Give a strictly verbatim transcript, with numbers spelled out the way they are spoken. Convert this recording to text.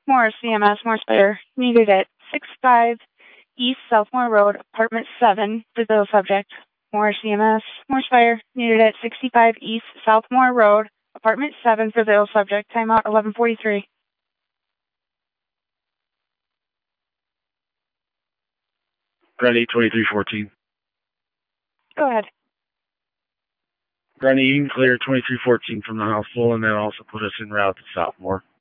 Morris C M S, Morris Fire, needed at six five East Southmore Road, apartment seven, Brazil subject. Morris C M S, Morris Fire, needed at sixty-five East Southmore Road, apartment seven, Brazil subject. Timeout eleven forty-three. Granny twenty-three fourteen. Go ahead. Granny, you can clear twenty-three fourteen from the hospital and then also put us en route to Southmore.